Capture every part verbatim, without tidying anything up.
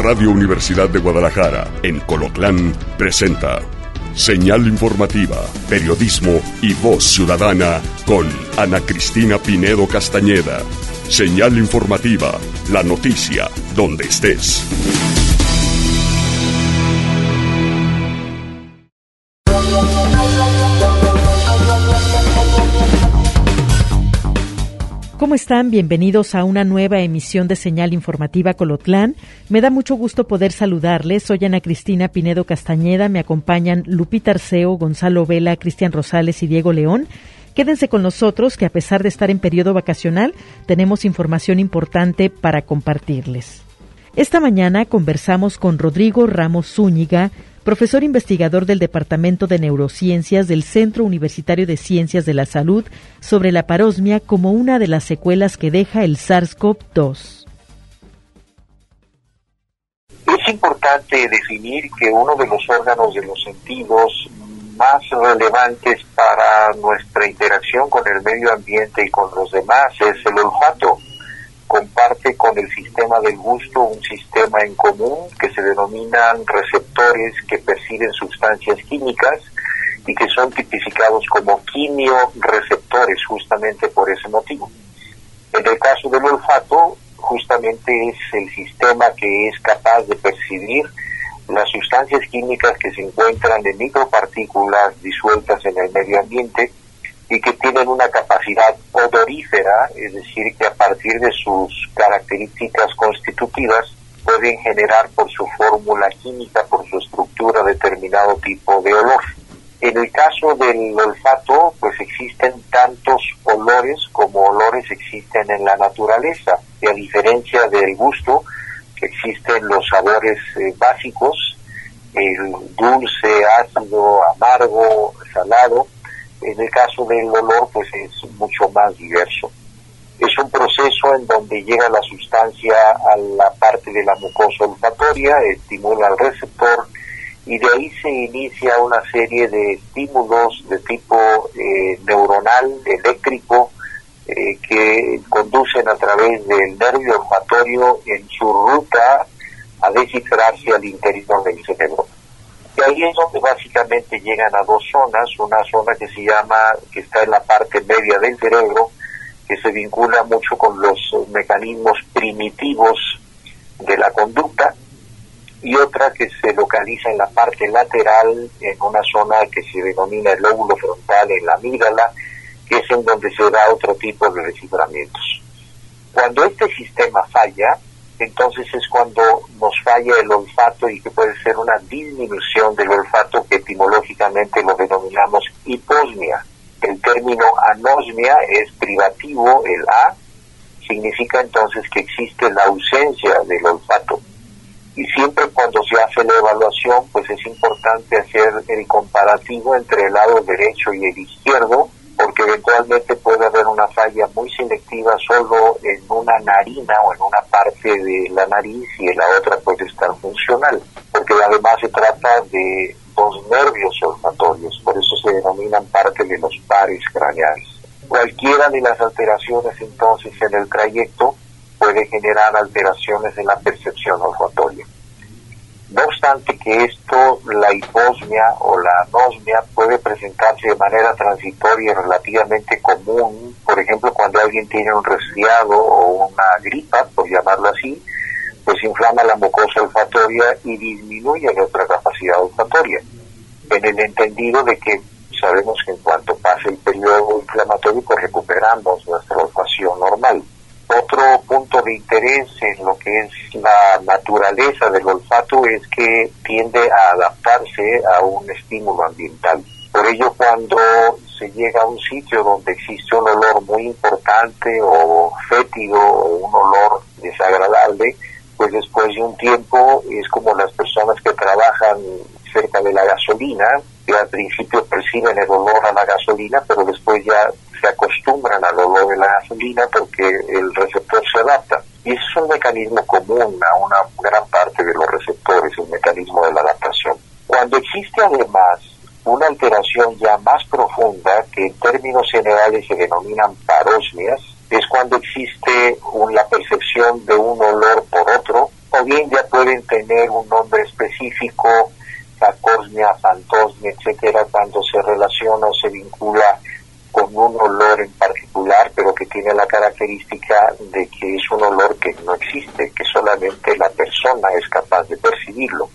Radio Universidad de Guadalajara, en Colotlán, presenta Señal Informativa, Periodismo y Voz Ciudadana con Ana Cristina Pinedo Castañeda. Señal Informativa, la noticia donde estés. ¿Cómo están? Bienvenidos a una nueva emisión de Señal Informativa Colotlán. Me da mucho gusto poder saludarles. Soy Ana Cristina Pinedo Castañeda. Me acompañan Lupita Arceo, Gonzalo Vela, Cristian Rosales y Diego León. Quédense con nosotros, que a pesar de estar en periodo vacacional, tenemos información importante para compartirles. Esta mañana conversamos con Rodrigo Ramos Zúñiga, profesor investigador del Departamento de Neurociencias del Centro Universitario de Ciencias de la Salud, sobre la parosmia como una de las secuelas que deja el SARS-CoV dos. Es importante definir que uno de los órganos de los sentidos más relevantes para nuestra interacción con el medio ambiente y con los demás es el olfato. Comparte con el sistema del gusto un sistema en común que se denominan receptores que perciben sustancias químicas y que son tipificados como quimioreceptores justamente por ese motivo. En el caso del olfato, justamente es el sistema que es capaz de percibir las sustancias químicas que se encuentran en micropartículas disueltas en el medio ambiente y que tienen una capacidad odorífera, es decir, que a partir de sus características constitutivas pueden generar por su fórmula química, por su estructura, determinado tipo de olor. En el caso del olfato, pues existen tantos olores como olores existen en la naturaleza, y a diferencia del gusto, que existen los sabores eh, básicos, el dulce, ácido, amargo, salado. En el caso del olor, pues es mucho más diverso. Es un proceso en donde llega la sustancia a la parte de la mucosa olfatoria, estimula al receptor y de ahí se inicia una serie de estímulos de tipo eh, neuronal, eléctrico, eh, que conducen a través del nervio olfatorio en su ruta a descifrarse al interior del cerebro. Y ahí es donde básicamente llegan a dos zonas, una zona que se llama, que está en la parte media del cerebro, que se vincula mucho con los mecanismos primitivos de la conducta, y otra que se localiza en la parte lateral, en una zona que se denomina el lóbulo frontal, en la amígdala, que es en donde se da otro tipo de desciframientos. Cuando este sistema falla, entonces es cuando nos falla el olfato y que puede ser una disminución del olfato, que etimológicamente lo denominamos hiposmia. El término anosmia es privativo, el A significa entonces que existe la ausencia del olfato. Y siempre cuando se hace la evaluación, pues es importante hacer el comparativo entre el lado derecho y el izquierdo, porque eventualmente puede haber una falla muy selectiva solo en una narina o en una parte de la nariz y en la otra puede estar funcional, porque además se trata de dos nervios olfatorios, por eso se denominan parte de los pares craneales. Cualquiera de las alteraciones entonces en el trayecto puede generar alteraciones en la percepción olfatoria. No obstante que esto, la hiposmia o la anosmia, puede presentarse de manera transitoria y relativamente común, por ejemplo, cuando alguien tiene un resfriado o una gripa, por llamarlo así, pues inflama la mucosa olfatoria y disminuye nuestra capacidad olfatoria, en el entendido de que sabemos que en cuanto pase el periodo inflamatorio, pues recuperamos nuestra olfacción normal. Otro punto de interés en lo que es la naturaleza del olfato es que tiende a adaptarse a un estímulo ambiental. Por ello, cuando se llega a un sitio donde existe un olor muy importante o fétido o un olor desagradable, pues después de un tiempo es como las personas que trabajan cerca de la gasolina, que al principio perciben el olor a la gasolina, pero después ya se acostumbran al olor de la gasolina porque el receptor se adapta. Y ese es un mecanismo común a una gran parte de los receptores, el mecanismo de la adaptación. Cuando existe además una alteración ya más profunda, que en términos generales se denominan parosmias, es cuando existe un, la percepción de un olor por otro, o bien ya pueden tener un nombre específico, sacosmia, fantosmia, etcétera, cuando se relaciona o se vincula con un olor en particular, pero que tiene la característica de que es un olor que no existe, que solamente la persona es capaz de percibirlo.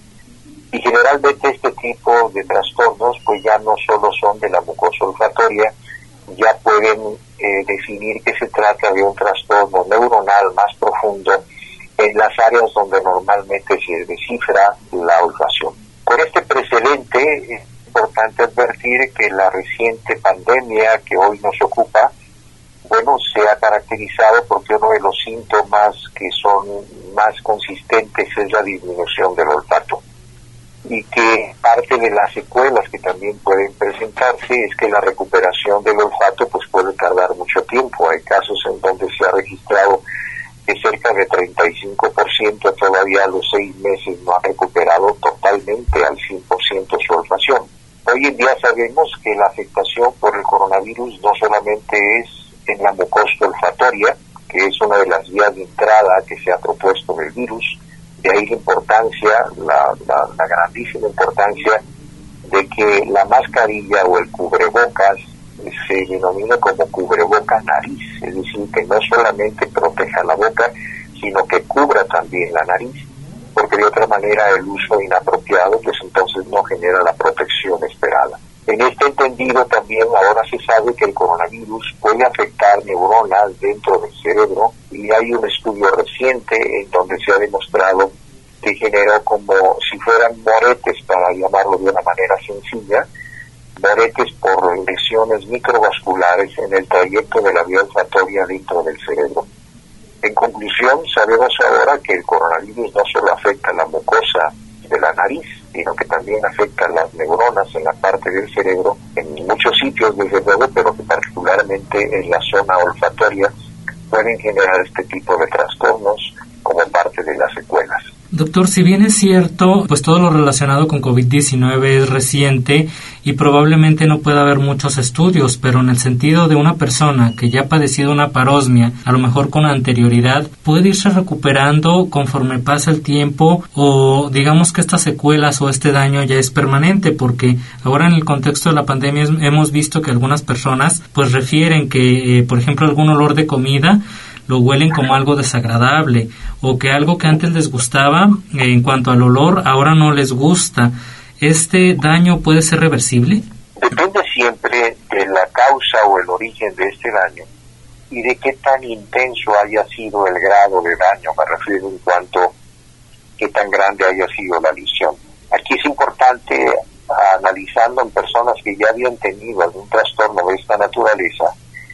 Y generalmente este tipo de trastornos pues ya no solo son de la mucosa olfatoria, ya pueden eh, definir que se trata de un trastorno neuronal más profundo en las áreas donde normalmente se descifra la olfacción. Con este precedente es importante advertir que la reciente pandemia que hoy nos ocupa, bueno, se ha caracterizado porque uno de los síntomas que son más consistentes es la disminución del olfato, y que parte de las secuelas que también pueden presentarse es que la recuperación del olfato pues puede tardar mucho tiempo. Hay casos en donde se ha registrado que cerca de treinta y cinco por ciento todavía a los seis meses no han recuperado totalmente al cien por ciento su olfacción. Hoy en día sabemos que la afectación por el coronavirus no solamente es en la mucosa olfatoria, que es una de las vías de entrada que se ha propuesto del virus, de ahí la importancia, la, la, la grandísima importancia de que la mascarilla o el cubrebocas se denomina como cubreboca nariz, es decir, que no solamente proteja la boca, sino que cubra también la nariz, porque de otra manera el uso inapropiado pues entonces no genera la protección esperada. En este entendido también ahora se sabe que el coronavirus puede afectar neuronas dentro del cerebro, y hay un estudio reciente en donde se ha demostrado que generó como si fueran moretes, para llamarlo de una manera sencilla, moretes por lesiones microvasculares en el trayecto de la vía olfatoria dentro del cerebro. En conclusión, sabemos ahora que el coronavirus no solo afecta la mucosa de la nariz, sino que también afecta las neuronas en la parte del cerebro, en muchos sitios desde luego, pero que particularmente en la zona olfatoria pueden generar este tipo de trastornos como parte de las secuelas. Doctor, si bien es cierto, pues todo lo relacionado con COVID diecinueve es reciente y probablemente no pueda haber muchos estudios, pero en el sentido de una persona que ya ha padecido una parosmia, a lo mejor con anterioridad, ¿puede irse recuperando conforme pasa el tiempo, o digamos que estas secuelas o este daño ya es permanente? Porque ahora en el contexto de la pandemia hemos visto que algunas personas pues refieren que, eh, por ejemplo, algún olor de comida lo huelen como algo desagradable, o que algo que antes les gustaba eh, en cuanto al olor ahora no les gusta. ¿Este daño puede ser reversible? Depende siempre de la causa o el origen de este daño y de qué tan intenso haya sido el grado de daño, me refiero en cuanto a qué tan grande haya sido la lesión. Aquí es importante, analizando en personas que ya habían tenido algún trastorno de esta naturaleza,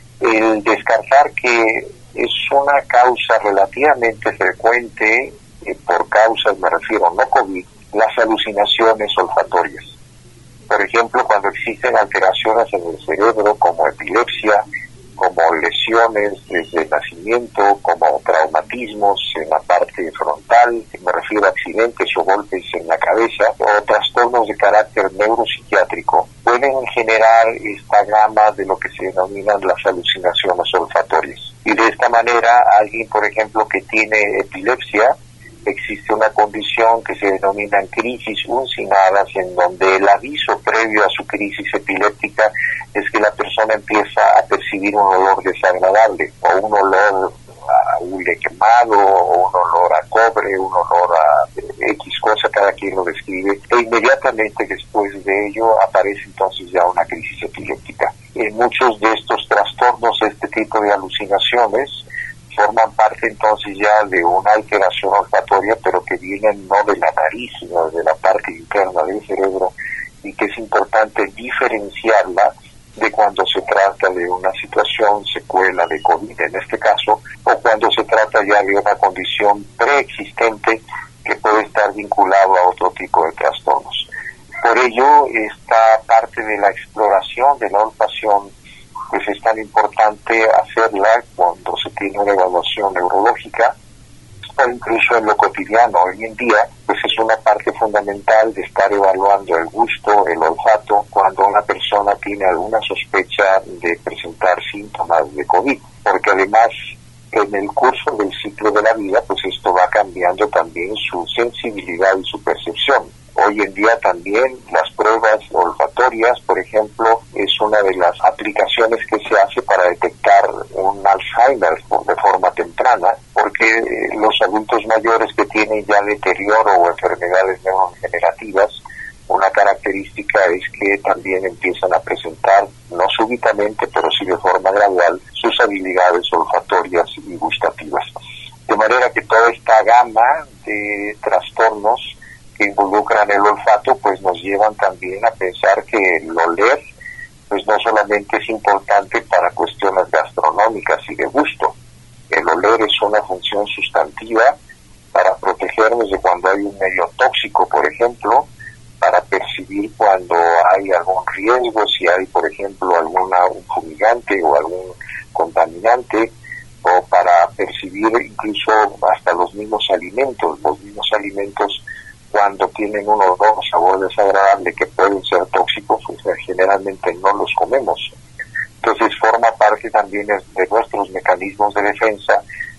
el descartar que es una causa relativamente frecuente, eh, por causas, me refiero, no COVID, las alucinaciones olfatorias. Por ejemplo, cuando existen alteraciones en el cerebro, como epilepsia, como lesiones desde el nacimiento, como traumatismos en la parte frontal, me refiero a accidentes o golpes en la cabeza, o trastornos de carácter neuropsiquiátrico, pueden generar esta gama de lo que se denominan las alucinaciones olfatorias. Y de esta manera, alguien, por ejemplo, que tiene epilepsia, existe una condición que se denomina crisis uncinadas, en donde el aviso previo a su crisis epiléptica es que la persona empieza a percibir un olor desagradable, o un olor a hule quemado, o un olor a cobre, un olor a X cosa, cada quien lo describe, e inmediatamente después de ello aparece entonces ya una crisis epiléptica. En muchos de estos trastornos, este tipo de alucinaciones forman parte entonces ya de una alteración olfatoria, pero que vienen no de la nariz, sino de la parte interna del cerebro, y que es importante diferenciarla de cuando se trata de una situación secuela de COVID en este caso, o cuando se trata ya de una condición preexistente que puede estar vinculado a otro tipo de trastornos. Por ello, esta parte de la exploración de la olfacción pues es tan importante hacerla cuando se tiene una evaluación neurológica, o incluso en lo cotidiano. Hoy en día pues es una parte fundamental de estar evaluando el gusto, el olfato, cuando una persona tiene alguna sospecha de presentar síntomas de COVID, porque además en el curso del ciclo de la vida, pues esto va cambiando también su sensibilidad y su percepción. Hoy en día también las pruebas olfatorias, por ejemplo, es una de las aplicaciones que se hace para detectar un Alzheimer de forma temprana, porque los adultos mayores que tienen ya deterioro o enfermedades neurodegenerativas, una característica es que también empiezan a presentar, no súbitamente, pero sí de forma gradual, sus habilidades olfatorias y gustativas. De manera que toda esta gama de trastornos que involucran el olfato, pues nos llevan también a pensar que el oler, pues no solamente es importante para cuestiones gastronómicas y de gusto. El oler es una función sustantiva para protegernos de cuando hay un medio tóxico, por ejemplo, para percibir cuando hay algún riesgo, si hay, por ejemplo, alguna un fumigante o algún contaminante, o para percibir incluso hasta los mismos alimentos, los mismos alimentos cuando tienen un olor o sabor desagradable que pueden ser tóxicos, pues generalmente no los comemos. Entonces forma parte también de nuestros mecanismos de defensa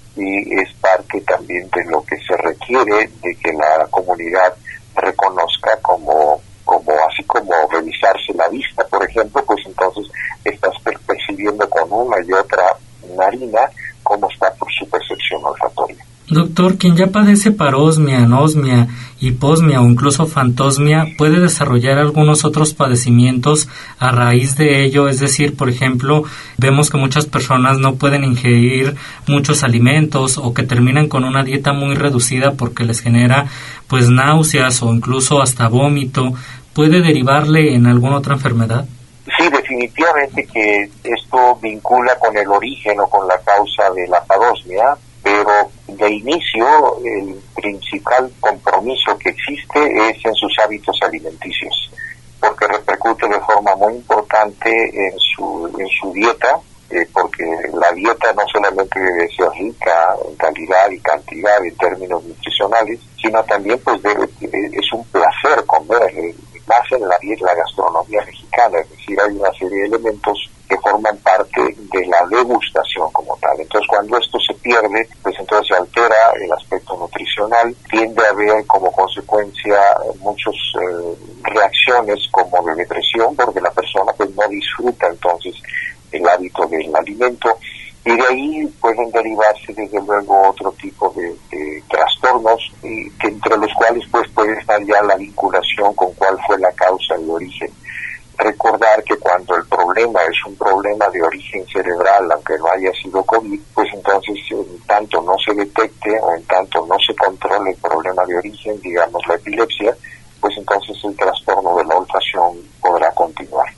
y es parte también de lo que se requiere de que la comunidad reconozca como, como así como revisarse la vista, por ejemplo, pues entonces estás percibiendo con una y otra narina cómo está por su percepción olfatoria. Doctor, quien ya padece parosmia, anosmia, hiposmia o incluso fantosmia puede desarrollar algunos otros padecimientos a raíz de ello, es decir, por ejemplo, vemos que muchas personas no pueden ingerir muchos alimentos o que terminan con una dieta muy reducida porque les genera pues náuseas o incluso hasta vómito. ¿Puede derivarle en alguna otra enfermedad? Sí, definitivamente que esto vincula con el origen o con la causa de la parosmia, pero de inicio el principal compromiso que existe es en sus hábitos alimenticios, porque repercute de forma muy importante en su en su dieta, eh, porque la dieta no solamente debe ser rica en calidad y cantidad en términos nutricionales, sino también pues debe, es un placer comer, eh, más en la dieta, la gastronomía mexicana, es decir, hay una serie de elementos que forman parte de la degustación como tal. Entonces, cuando esto se pierde, pues entonces se altera el aspecto nutricional, tiende a haber como consecuencia muchas eh, reacciones como de depresión, porque la persona pues no disfruta entonces el hábito del alimento, y de ahí pueden derivarse desde luego otro tipo de, de trastornos, y que entre los cuales pues puede estar ya la vinculación con cuál fue la causa y origen. Recordar que cuando el problema es un problema de origen cerebral, aunque no haya sido COVID, pues entonces en tanto no se detecte o en tanto no se controle el problema de origen, digamos la epilepsia, pues entonces el trastorno de la olfacción podrá continuar.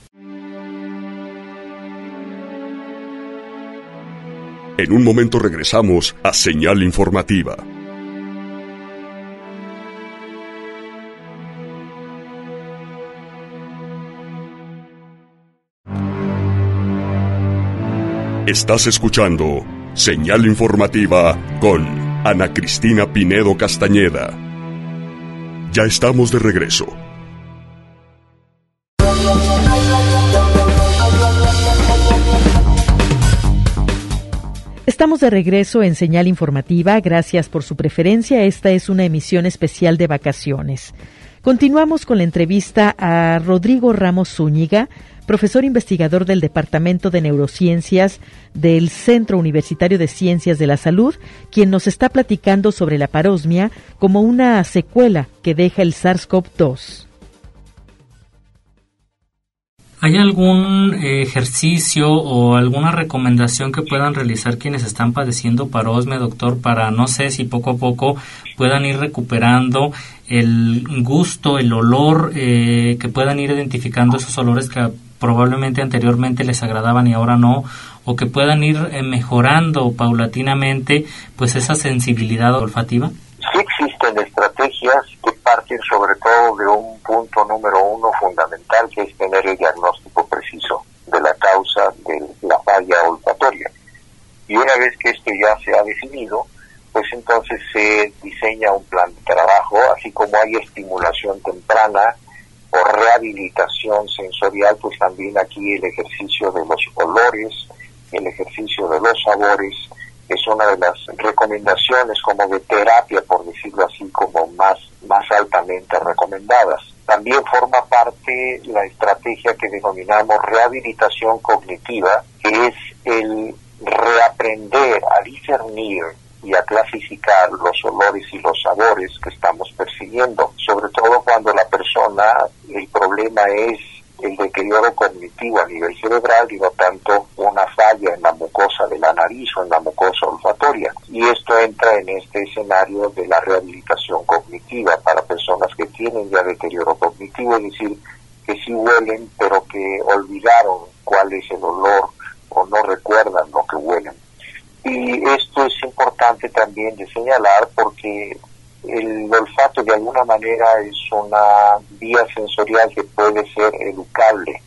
En un momento regresamos a Señal Informativa. Estás escuchando Señal Informativa con Ana Cristina Pinedo Castañeda. Ya estamos de regreso. Estamos de regreso en Señal Informativa. Gracias por su preferencia. Esta es una emisión especial de vacaciones. Continuamos con la entrevista a Rodrigo Ramos Zúñiga, profesor investigador del Departamento de Neurociencias del Centro Universitario de Ciencias de la Salud, quien nos está platicando sobre la parosmia como una secuela que deja el SARS-CoV dos. ¿Hay algún ejercicio o alguna recomendación que puedan realizar quienes están padeciendo parosmia, doctor, para, no sé, si poco a poco puedan ir recuperando el gusto, el olor, eh, que puedan ir identificando esos olores que probablemente anteriormente les agradaban y ahora no, o que puedan ir eh, mejorando paulatinamente pues esa sensibilidad olfativa? Sí existen estrategias que parten sobre todo de un punto número uno fundamental, que es tener el diagnóstico preciso de la causa de la falla olfatoria. Y una vez que esto ya se ha definido, pues entonces se diseña un plan de trabajo, así como hay estimulación temprana o rehabilitación sensorial, pues también aquí el ejercicio de los olores, el ejercicio de los sabores es una de las recomendaciones como de terapia, por decirlo así, como más, más altamente recomendadas. También forma parte la estrategia que denominamos rehabilitación cognitiva, que es el reaprender a discernir y a clasificar los olores y los sabores que estamos percibiendo, sobre todo cuando la persona, el problema es el deterioro cognitivo a nivel cerebral y no tanto una falla en la mucosa de la nariz o en la mucosa olfatoria. Y esto entra en este escenario de la rehabilitación cognitiva para personas que tienen ya deterioro cognitivo, es decir, que sí huelen pero que olvidaron cuál es el olor o no recuerdan lo que huelen. Y esto es importante también de señalar porque el olfato de alguna manera es una vía sensorial que puede ser educable,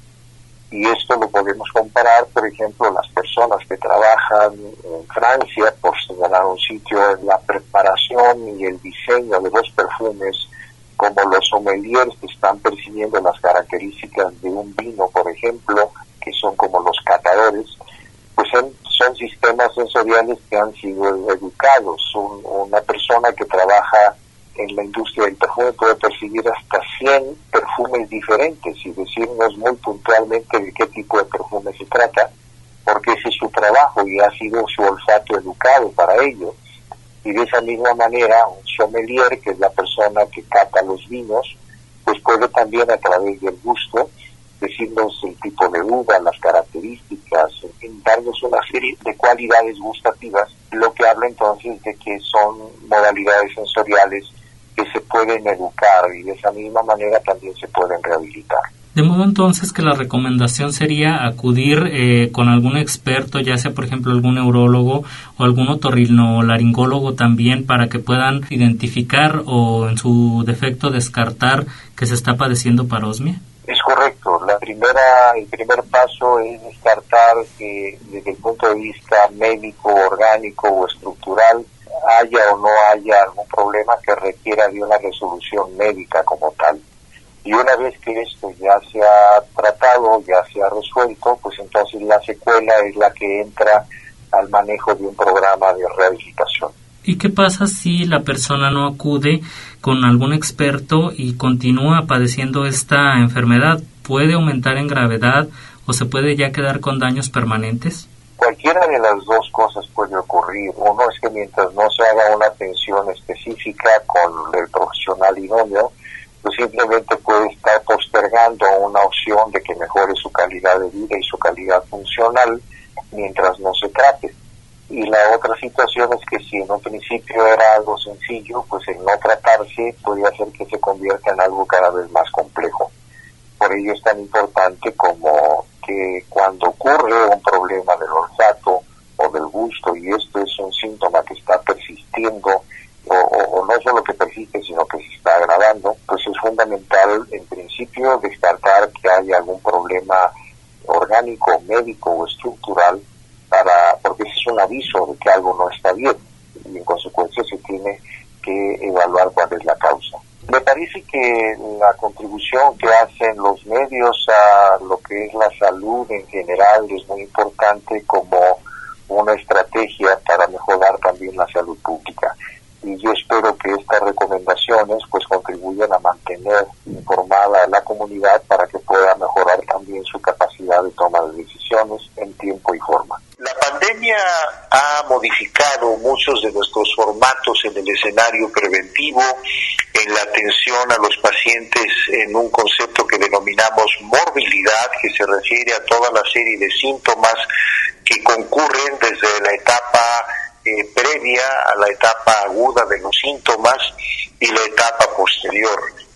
y esto lo podemos comparar, por ejemplo, las personas que trabajan en Francia, por señalar un sitio, en la preparación y el diseño de los perfumes, como los sommeliers que están percibiendo las características de un vino, por ejemplo, que son como los catadores, pues son, son sistemas sensoriales que han sido educados. Un, una persona que trabaja en la industria del perfume puede percibir hasta cien perfumes diferentes y decirnos muy puntualmente de qué tipo de perfume se trata, porque ese es su trabajo y ha sido su olfato educado para ello. Y de esa misma manera, un sommelier, que es la persona que cata los vinos, pues puede también a través del gusto decirnos el tipo de uva, las características, en fin, darnos una serie de cualidades gustativas, lo que habla entonces de que son modalidades sensoriales que se pueden educar y de esa misma manera también se pueden rehabilitar. De modo entonces que la recomendación sería acudir eh, con algún experto, ya sea por ejemplo algún neurólogo o algún otorrinolaringólogo también, para que puedan identificar o en su defecto descartar que se está padeciendo parosmia. Es correcto. La primera, el primer paso es descartar que desde el punto de vista médico, orgánico o estructural haya o no haya algún problema que requiera de una resolución médica como tal. Y una vez que esto ya se ha tratado, ya se ha resuelto, pues entonces la secuela es la que entra al manejo de un programa de rehabilitación. ¿Y qué pasa si la persona no acude con algún experto y continúa padeciendo esta enfermedad? ¿Puede aumentar en gravedad o se puede ya quedar con daños permanentes? Cualquiera de las dos cosas puede ocurrir. Uno es que mientras no se haga una atención específica con el profesional idóneo, pues simplemente puede estar postergando una opción de que mejore su calidad de vida y su calidad funcional mientras no se trate. Y la otra situación es que si en un principio era algo sencillo, pues el no tratarse puede hacer que se convierta en algo cada vez más complejo. Por ello es tan importante como que cuando ocurre un problema del olfato o del gusto, y esto es un síntoma que está persistiendo, o, o, o no solo que persiste, sino que se está agravando, pues es fundamental en principio descartar que haya algún problema orgánico, médico o estructural, para porque ese es un aviso de que algo no está bien y en consecuencia se tiene que evaluar cuál es la causa. Me parece que la contribución que hacen los medios a lo que es la salud en general es muy importante como una estrategia para mejorar también la salud pública. Y yo espero que estas recomendaciones pues contribuyan a mantener informada a la comunidad para que pueda mejorar también su capacidad de toma de decisiones en tiempo y forma. La pandemia ha modificado muchos de nuestros formatos en el escenario preventivo, en la atención a los pacientes en un concepto que denominamos morbilidad, que se refiere a toda la serie de síntomas que concurren desde la etapa eh, previa a la etapa aguda de los síntomas y la etapa posterior.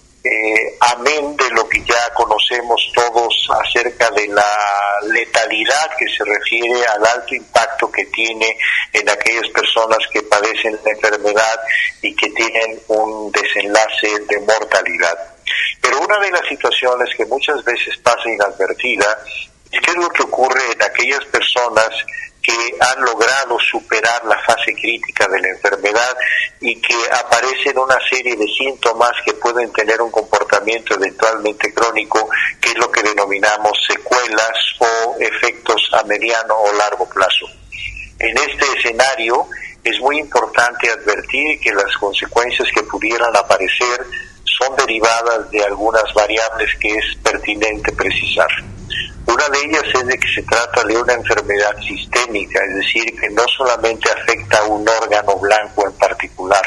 Eh, amén de lo que ya conocemos todos acerca de la letalidad, que se refiere al alto impacto que tiene en aquellas personas que padecen la enfermedad y que tienen un desenlace de mortalidad. Pero una de las situaciones que muchas veces pasa inadvertida es qué es lo que ocurre en aquellas personas que han logrado superar la fase crítica de la enfermedad y que aparecen una serie de síntomas que pueden tener un comportamiento eventualmente crónico, que es lo que denominamos secuelas o efectos a mediano o largo plazo. En este escenario es muy importante advertir que las consecuencias que pudieran aparecer son derivadas de algunas variables que es pertinente precisar. Una de ellas es de que se trata de una enfermedad sistémica, es decir, que no solamente afecta a un órgano blanco en particular.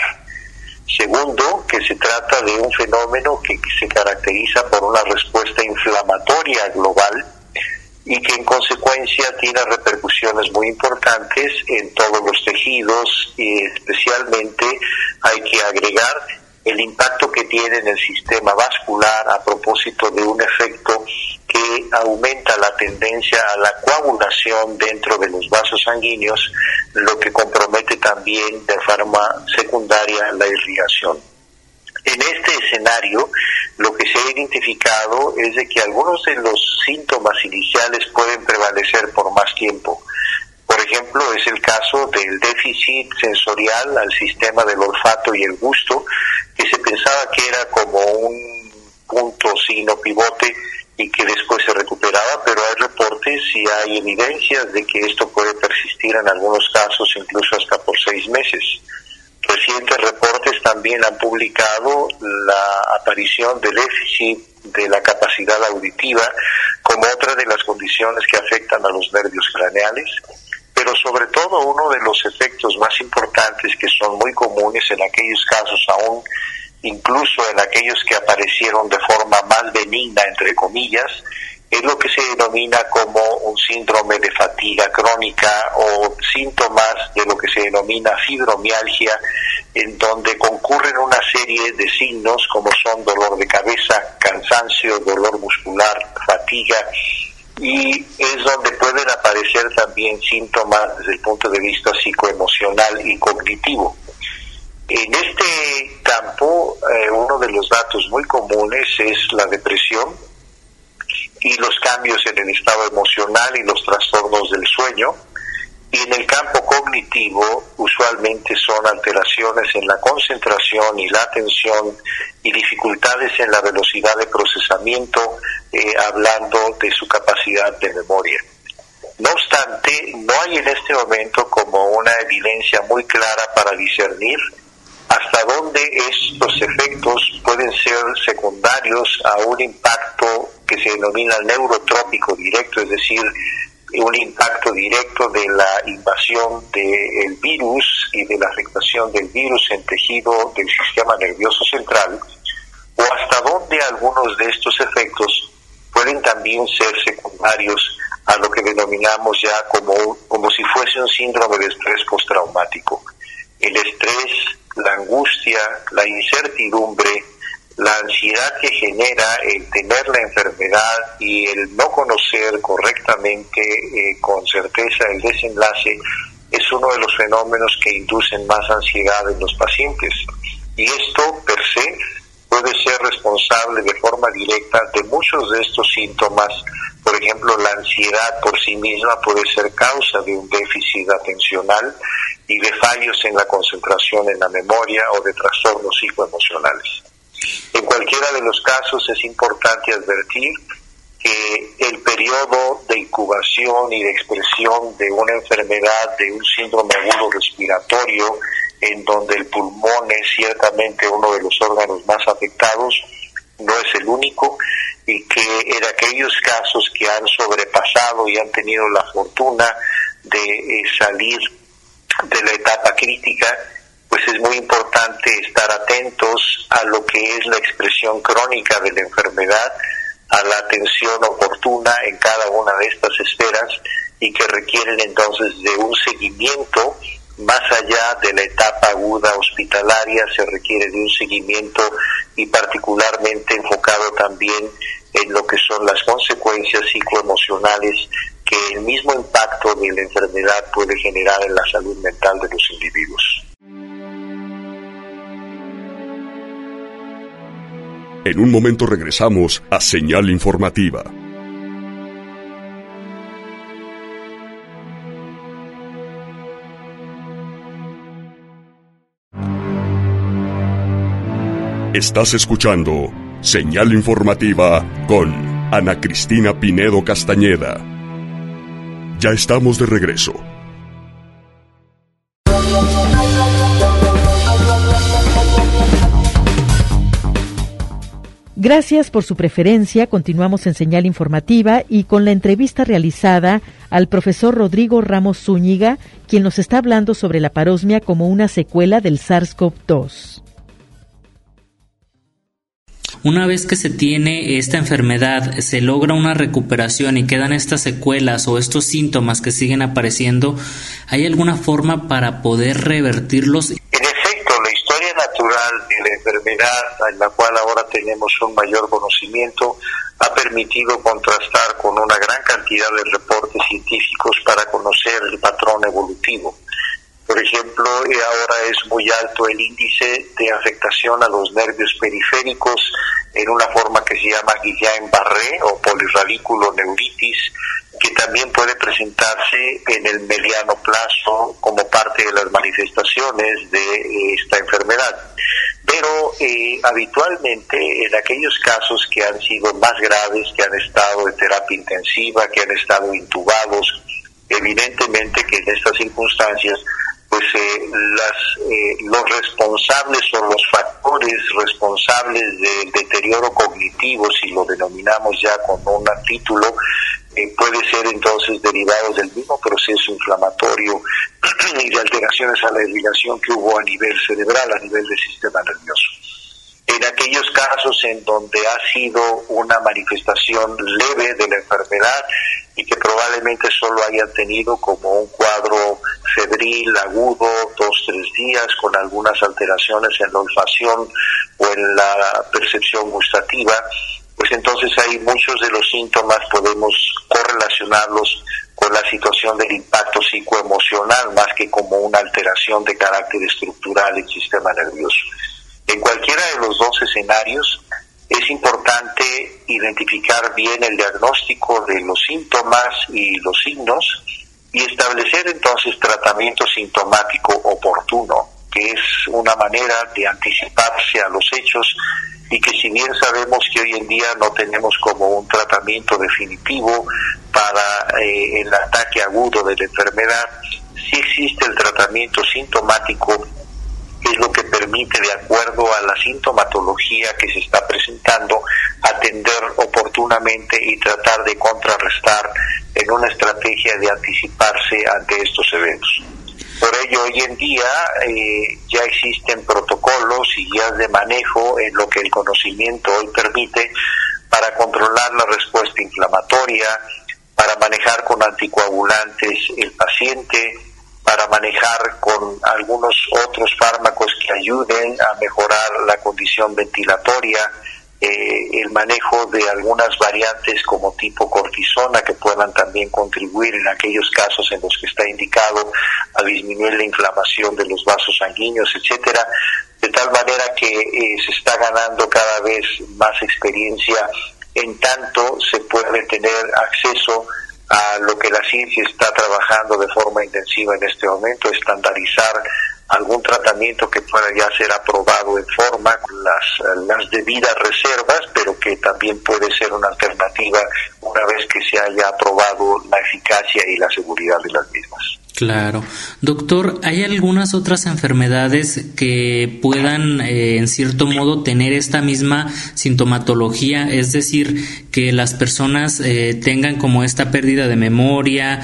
Segundo, que se trata de un fenómeno que se caracteriza por una respuesta inflamatoria global y que en consecuencia tiene repercusiones muy importantes en todos los tejidos, y especialmente hay que agregar el impacto que tiene en el sistema vascular a propósito de un efecto que aumenta la tendencia a la coagulación dentro de los vasos sanguíneos, lo que compromete también de forma secundaria la irrigación. En este escenario, lo que se ha identificado es de que algunos de los síntomas iniciales pueden prevalecer por más tiempo. Por ejemplo, es el caso del déficit sensorial al sistema del olfato y el gusto, que se pensaba que era como un punto signo pivote y que después se recuperaba, pero hay reportes y hay evidencias de que esto puede persistir en algunos casos incluso hasta por seis meses. Recientes reportes también han publicado la aparición del déficit de la capacidad auditiva como otra de las condiciones que afectan a los nervios craneales, pero sobre todo uno de los efectos más importantes que son muy comunes en aquellos casos aún, incluso en aquellos que aparecieron de forma más benigna, entre comillas, es lo que se denomina como un síndrome de fatiga crónica o síntomas de lo que se denomina fibromialgia, en donde concurren una serie de signos como son dolor de cabeza, cansancio, dolor muscular, fatiga, y es donde pueden aparecer también síntomas desde el punto de vista psicoemocional y cognitivo. En este campo, eh, uno de los datos muy comunes es la depresión y los cambios en el estado emocional y los trastornos del sueño. Y en el campo cognitivo, usualmente son alteraciones en la concentración y la atención y dificultades en la velocidad de procesamiento, eh, hablando de su capacidad de memoria. No obstante, no hay en este momento como una evidencia muy clara para discernir hasta dónde estos efectos pueden ser secundarios a un impacto que se denomina neurotrópico directo, es decir, un impacto directo de la invasión del virus y de la afectación del virus en tejido del sistema nervioso central, o hasta dónde algunos de estos efectos pueden también ser secundarios a lo que denominamos ya como, como si fuese un síndrome de estrés postraumático. El estrés, la angustia, la incertidumbre, la ansiedad que genera el tener la enfermedad y el no conocer correctamente eh, con certeza el desenlace es uno de los fenómenos que inducen más ansiedad en los pacientes. Y esto per se puede ser responsable de forma directa de muchos de estos síntomas. Por ejemplo, la ansiedad por sí misma puede ser causa de un déficit atencional y de fallos en la concentración en la memoria o de trastornos psicoemocionales. En cualquiera de los casos es importante advertir que el periodo de incubación y de expresión de una enfermedad, de un síndrome agudo respiratorio, en donde el pulmón es ciertamente uno de los órganos más afectados, no es el único, y que en aquellos casos que han sobrepasado y han tenido la fortuna de eh, salir de la etapa crítica, pues es muy importante estar atentos a lo que es la expresión crónica de la enfermedad, a la atención oportuna en cada una de estas esferas y que requieren entonces de un seguimiento más allá de la etapa aguda hospitalaria. Se requiere de un seguimiento y particularmente enfocado también en lo que son las consecuencias psicoemocionales que el mismo impacto de la enfermedad puede generar en la salud mental de los individuos. En un momento regresamos a Señal Informativa. Estás escuchando Señal Informativa con Ana Cristina Pinedo Castañeda. Ya estamos de regreso. Gracias por su preferencia. Continuamos en Señal Informativa y con la entrevista realizada al profesor Rodrigo Ramos Zúñiga, quien nos está hablando sobre la parosmia como una secuela del SARS-CoV dos. Una vez que se tiene esta enfermedad, se logra una recuperación y quedan estas secuelas o estos síntomas que siguen apareciendo, ¿hay alguna forma para poder revertirlos? Natural de la enfermedad, en la cual ahora tenemos un mayor conocimiento, ha permitido contrastar con una gran cantidad de reportes científicos para conocer el patrón evolutivo. Por ejemplo, ahora es muy alto el índice de afectación a los nervios periféricos en una forma que se llama Guillain-Barré o polirradículo-neuritis, que también puede presentarse en el mediano plazo como parte de las manifestaciones de esta enfermedad. Pero eh, habitualmente en aquellos casos que han sido más graves, que han estado en terapia intensiva, que han estado intubados, evidentemente que en estas circunstancias pues eh, las, eh, los responsables o los factores responsables del deterioro cognitivo, si lo denominamos ya con un título, eh, puede ser entonces derivados del mismo proceso inflamatorio y de alteraciones a la irrigación que hubo a nivel cerebral, a nivel del sistema nervioso. En aquellos casos en donde ha sido una manifestación leve de la enfermedad y que probablemente solo hayan tenido como un cuadro febril, agudo, dos, tres días, con algunas alteraciones en la olfacción o en la percepción gustativa, pues entonces hay muchos de los síntomas podemos correlacionarlos con la situación del impacto psicoemocional más que como una alteración de carácter estructural del sistema nervioso. En cualquiera de los dos escenarios es importante identificar bien el diagnóstico de los síntomas y los signos y establecer entonces tratamiento sintomático oportuno, que es una manera de anticiparse a los hechos y que si bien sabemos que hoy en día no tenemos como un tratamiento definitivo para eh, el ataque agudo de la enfermedad, sí existe el tratamiento sintomático, que es lo que permite, de acuerdo a la sintomatología que se está presentando, atender oportunamente y tratar de contrarrestar en una estrategia de anticiparse ante estos eventos. Por ello, hoy en día eh, ya existen protocolos y guías de manejo en lo que el conocimiento hoy permite para controlar la respuesta inflamatoria, para manejar con anticoagulantes el paciente, para manejar con algunos otros fármacos que ayuden a mejorar la condición ventilatoria, eh, el manejo de algunas variantes como tipo cortisona que puedan también contribuir en aquellos casos en los que está indicado a disminuir la inflamación de los vasos sanguíneos, etcétera, de tal manera que eh, se está ganando cada vez más experiencia en tanto se puede tener acceso a lo que la ciencia está trabajando de forma intensiva en este momento, estandarizar algún tratamiento que pueda ya ser aprobado en forma con las, las debidas reservas, pero que también puede ser una alternativa una vez que se haya aprobado la eficacia y la seguridad de las mismas. Claro. Doctor, ¿hay algunas otras enfermedades que puedan, eh, en cierto modo, tener esta misma sintomatología? Es decir, que las personas eh, tengan como esta pérdida de memoria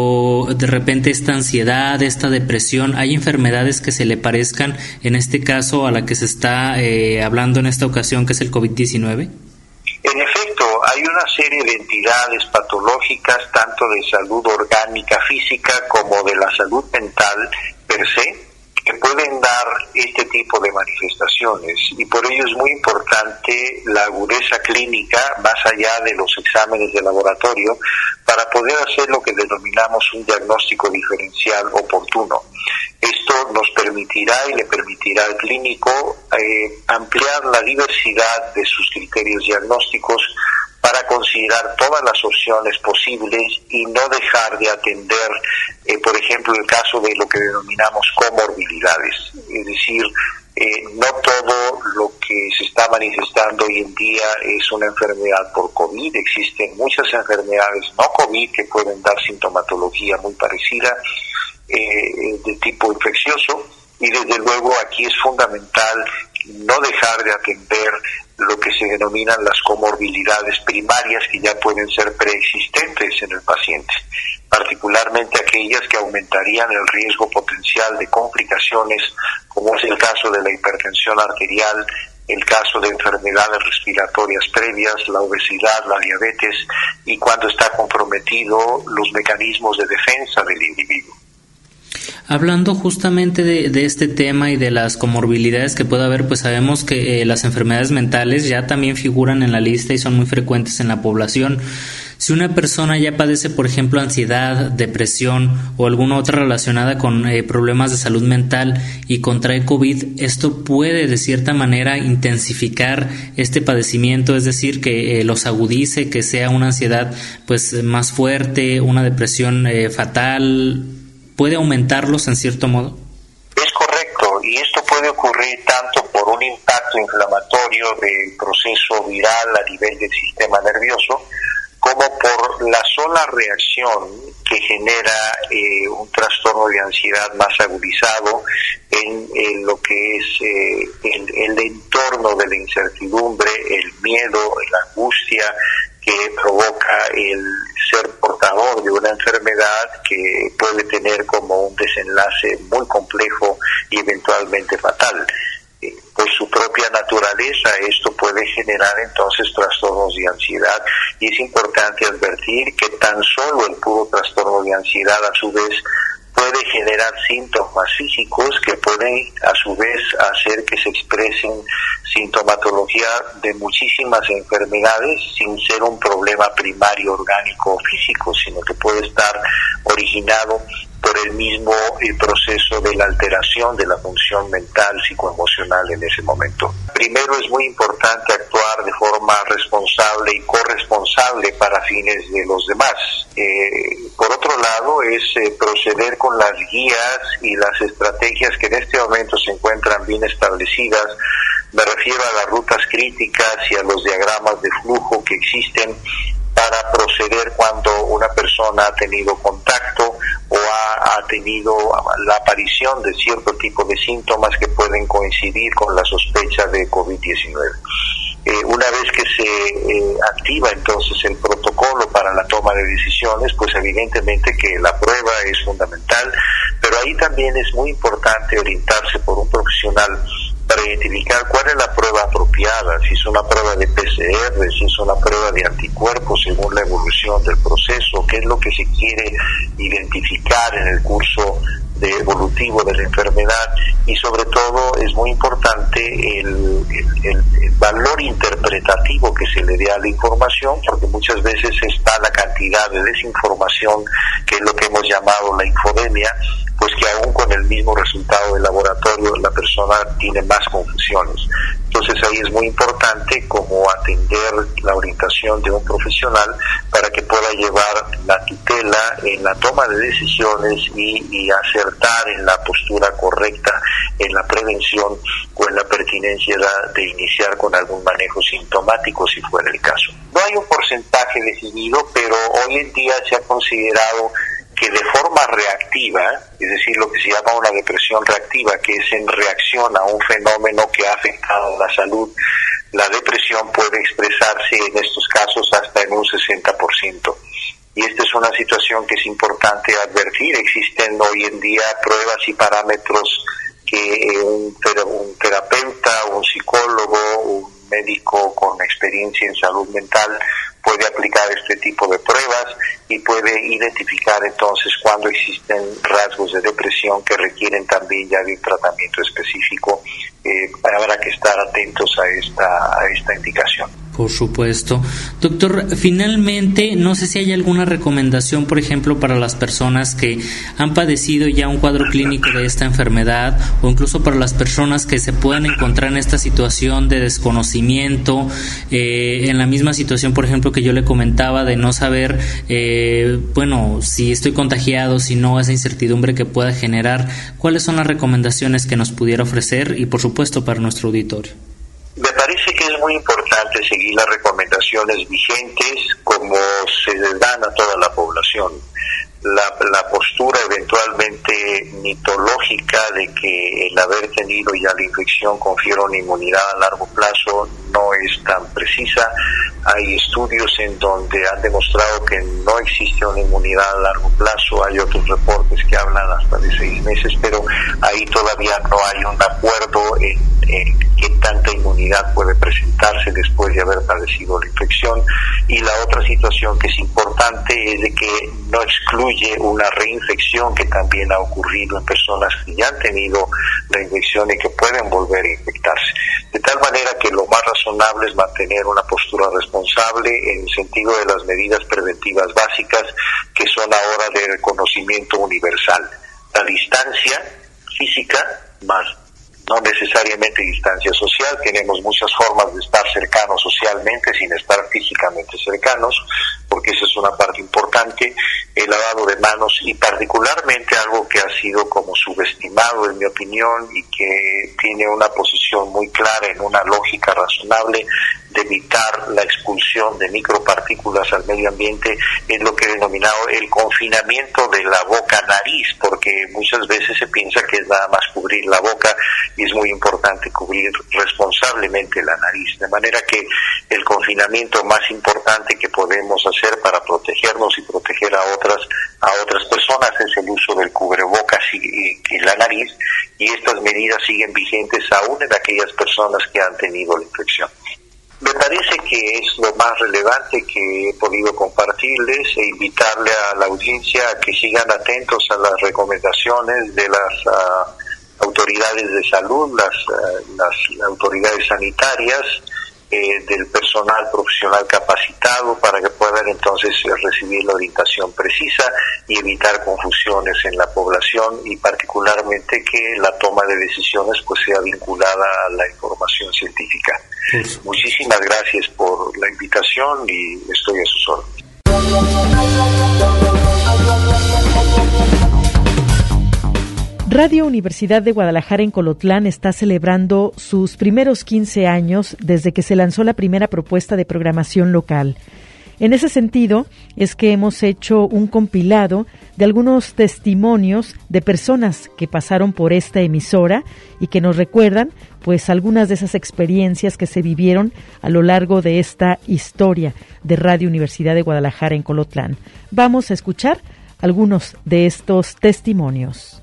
o de repente esta ansiedad, esta depresión. ¿Hay enfermedades que se le parezcan, en este caso, a la que se está eh, hablando en esta ocasión, que es el COVID diecinueve? En efecto, hay una serie de entidades patológicas, tanto de salud orgánica física como de la salud mental per se, que pueden dar este tipo de manifestaciones, y por ello es muy importante la agudeza clínica más allá de los exámenes de laboratorio para poder hacer lo que denominamos un diagnóstico diferencial oportuno. Esto nos permitirá y le permitirá al clínico eh, ampliar la diversidad de sus criterios diagnósticos para considerar todas las opciones posibles y no dejar de atender, eh, por ejemplo, el caso de lo que denominamos comorbilidades. Es decir, eh, no todo lo que se está manifestando hoy en día es una enfermedad por COVID. Existen muchas enfermedades no COVID que pueden dar sintomatología muy parecida, eh, de tipo infeccioso, y desde luego aquí es fundamental no dejar de atender lo que se denominan las comorbilidades primarias que ya pueden ser preexistentes en el paciente, particularmente aquellas que aumentarían el riesgo potencial de complicaciones, como es el caso de la hipertensión arterial, el caso de enfermedades respiratorias previas, la obesidad, la diabetes, y cuando está comprometido los mecanismos de defensa del individuo. Hablando justamente de, de este tema y de las comorbilidades que puede haber, pues sabemos que eh, las enfermedades mentales ya también figuran en la lista y son muy frecuentes en la población. Si una persona ya padece, por ejemplo, ansiedad, depresión o alguna otra relacionada con eh, problemas de salud mental y contrae COVID, esto puede de cierta manera intensificar este padecimiento, es decir, que eh, los agudice, que sea una ansiedad pues más fuerte, una depresión eh, fatal, ¿puede aumentarlos en cierto modo? Es correcto, y esto puede ocurrir tanto por un impacto inflamatorio del proceso viral a nivel del sistema nervioso, como por la sola reacción que genera eh, un trastorno de ansiedad más agudizado en, en lo que es eh, el, el entorno de la incertidumbre, el miedo, la angustia que provoca el ser portador de una enfermedad que puede tener como un desenlace muy complejo y eventualmente fatal. Por su propia naturaleza, esto puede generar entonces trastornos de ansiedad, y es importante advertir que tan solo el puro trastorno de ansiedad a su vez puede generar síntomas físicos que pueden a su vez hacer que se expresen sintomatología de muchísimas enfermedades sin ser un problema primario orgánico o físico, sino que puede estar originado por el mismo el proceso de la alteración de la función mental, psicoemocional en ese momento. Primero, es muy importante actuar de forma responsable y corresponsable para fines de los demás. Eh, por otro lado, es eh, proceder con las guías y las estrategias que en este momento se encuentran bien establecidas. Me refiero a las rutas críticas y a los diagramas de flujo que existen para proceder cuando una persona ha tenido contacto o ha, ha tenido la aparición de cierto tipo de síntomas que pueden coincidir con la sospecha de COVID diecinueve. Eh, una vez que se eh, activa entonces el protocolo para la toma de decisiones, pues evidentemente que la prueba es fundamental, pero ahí también es muy importante orientarse por un profesional para identificar cuál es la prueba apropiada, si es una prueba de P C R, si es una prueba de anticuerpos según la evolución del proceso, qué es lo que se quiere identificar en el curso de evolutivo de la enfermedad, y sobre todo es muy importante el, el, el, el valor interpretativo que se le dé a la información, porque muchas veces está la cantidad de desinformación, que es lo que hemos llamado la infodemia, pues que aún con el mismo resultado del laboratorio la persona tiene más confusiones. Entonces ahí es muy importante como atender la orientación de un profesional para que pueda llevar la tutela en la toma de decisiones y, y acertar en la postura correcta en la prevención o en la pertinencia de iniciar con algún manejo sintomático si fuera el caso. No hay un porcentaje definido, pero hoy en día se ha considerado que de forma reactiva, es decir, lo que se llama una depresión reactiva, que es en reacción a un fenómeno que ha afectado a la salud, la depresión puede expresarse en estos casos hasta en un sesenta por ciento. Y esta es una situación que es importante advertir. Existen hoy en día pruebas y parámetros que un, un terapeuta, un psicólogo, un médico con experiencia en salud mental puede aplicar este tipo de pruebas y puede identificar entonces cuando existen rasgos de depresión que requieren también ya de un tratamiento específico. Eh, habrá que estar atentos a esta, a esta indicación. Por supuesto. Doctor, finalmente, no sé si hay alguna recomendación, por ejemplo, para las personas que han padecido ya un cuadro clínico de esta enfermedad, o incluso para las personas que se puedan encontrar en esta situación de desconocimiento, eh, en la misma situación, por ejemplo, que yo le comentaba, de no saber, eh, bueno, si estoy contagiado, si no, esa incertidumbre que pueda generar. ¿Cuáles son las recomendaciones que nos pudiera ofrecer y, por supuesto, para nuestro auditorio? Me parece que es muy importante seguir las recomendaciones vigentes como se les dan a toda la población. La, la postura eventualmente mitológica de que el haber tenido ya la infección confiere una inmunidad a largo plazo no es tan precisa. Hay estudios en donde han demostrado que no existe una inmunidad a largo plazo, hay otros reportes que hablan hasta de seis meses, pero ahí todavía no hay un acuerdo en, en qué tanta inmunidad puede presentarse después de haber padecido la infección. Y la otra situación que es importante es de que no excluye una reinfección que también ha ocurrido en personas que ya han tenido la infección y que pueden volver a infectarse. De tal manera que lo más razonable es mantener una postura responsable en el sentido de las medidas preventivas básicas que son ahora de reconocimiento universal. La distancia física, más no necesariamente distancia social, tenemos muchas formas de estar cercanos socialmente sin estar físicamente cercanos, porque esa es una parte importante, el lavado de manos y particularmente algo que ha sido como subestimado en mi opinión y que tiene una posición muy clara en una lógica razonable de evitar la expulsión de micropartículas al medio ambiente, es lo que he denominado el confinamiento de la boca-nariz, porque muchas veces se piensa que es nada más cubrir la boca y es muy importante cubrir responsablemente la nariz, de manera que el confinamiento más importante que podemos hacer para protegernos y proteger a otras a otras personas es el uso del cubrebocas y, y, y la nariz, y estas medidas siguen vigentes aún en aquellas personas que han tenido la infección. Me parece que es lo más relevante que he podido compartirles e invitarle a la audiencia a que sigan atentos a las recomendaciones de las uh, autoridades de salud, las, uh, las autoridades sanitarias, eh, del personal profesional capacitado para que puedan entonces recibir la orientación precisa y evitar confusiones en la población y particularmente que la toma de decisiones pues sea vinculada a la información científica. Pues, muchísimas gracias por la invitación y estoy a sus órdenes. Radio Universidad de Guadalajara en Colotlán está celebrando sus primeros quince años desde que se lanzó la primera propuesta de programación local. En ese sentido, es que hemos hecho un compilado de algunos testimonios de personas que pasaron por esta emisora y que nos recuerdan, pues, algunas de esas experiencias que se vivieron a lo largo de esta historia de Radio Universidad de Guadalajara en Colotlán. Vamos a escuchar algunos de estos testimonios.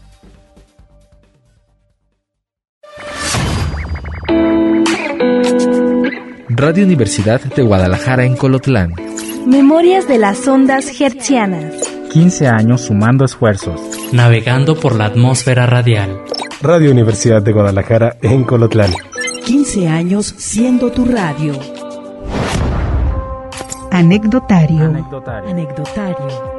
Radio Universidad de Guadalajara en Colotlán. Memorias de las ondas hertzianas. quince años sumando esfuerzos. Navegando por la atmósfera radial. Radio Universidad de Guadalajara en Colotlán. quince años siendo tu radio. Anecdotario. Anecdotario. Anecdotario.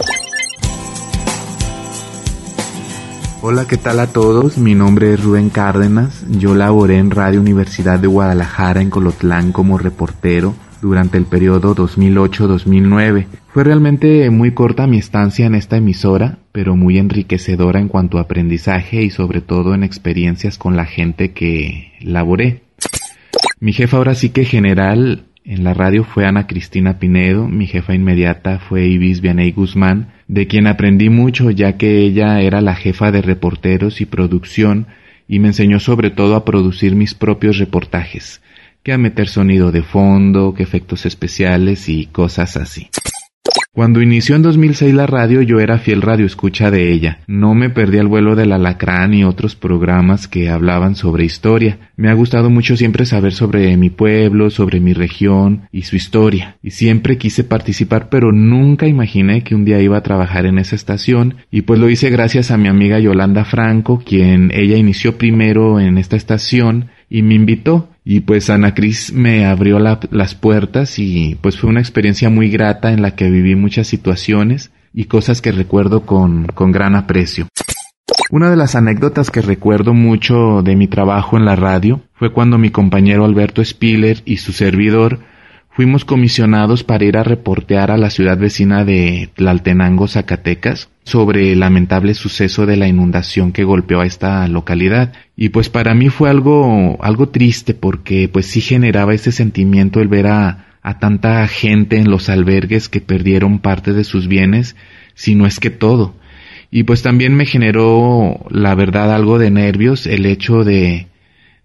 Hola, ¿qué tal a todos? Mi nombre es Rubén Cárdenas. Yo laboré en Radio Universidad de Guadalajara en Colotlán como reportero durante el periodo dos mil ocho a dos mil nueve. Fue realmente muy corta mi estancia en esta emisora, pero muy enriquecedora en cuanto a aprendizaje y sobre todo en experiencias con la gente que laboré. Mi jefa ahora sí que general en la radio fue Ana Cristina Pinedo, mi jefa inmediata fue Ibis Vianey Guzmán, de quien aprendí mucho ya que ella era la jefa de reporteros y producción y me enseñó sobre todo a producir mis propios reportajes, que a meter sonido de fondo, que efectos especiales y cosas así. Cuando inició en dos mil seis la radio, yo era fiel radioescucha de ella. No me perdí el vuelo del Alacrán y otros programas que hablaban sobre historia. Me ha gustado mucho siempre saber sobre mi pueblo, sobre mi región y su historia. Y siempre quise participar, pero nunca imaginé que un día iba a trabajar en esa estación. Y pues lo hice gracias a mi amiga Yolanda Franco, quien ella inició primero en esta estación y me invitó. Y pues Ana Cris me abrió la, las puertas y pues fue una experiencia muy grata en la que viví muchas situaciones y cosas que recuerdo con, con gran aprecio. Una de las anécdotas que recuerdo mucho de mi trabajo en la radio fue cuando mi compañero Alberto Spiller y su servidor fuimos comisionados para ir a reportear a la ciudad vecina de Tlaltenango, Zacatecas, sobre el lamentable suceso de la inundación que golpeó a esta localidad. Y pues para mí fue algo, algo triste porque pues sí generaba ese sentimiento el ver a, a tanta gente en los albergues que perdieron parte de sus bienes, si no es que todo. Y pues también me generó, la verdad, algo de nervios el hecho de,